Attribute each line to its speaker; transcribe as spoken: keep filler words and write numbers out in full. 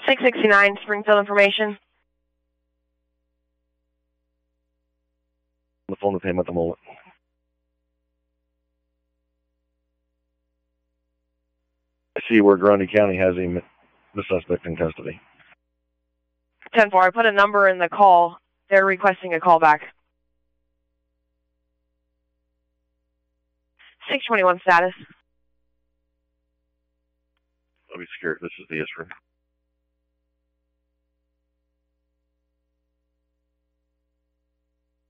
Speaker 1: six sixty-nine, Springfield information.
Speaker 2: On the phone with him at the moment. I see where Grundy County has him, the suspect in custody.
Speaker 1: ten four, I put a number in the call. They're requesting a call back. six twenty-one status.
Speaker 2: I'll be scared. This is the issue.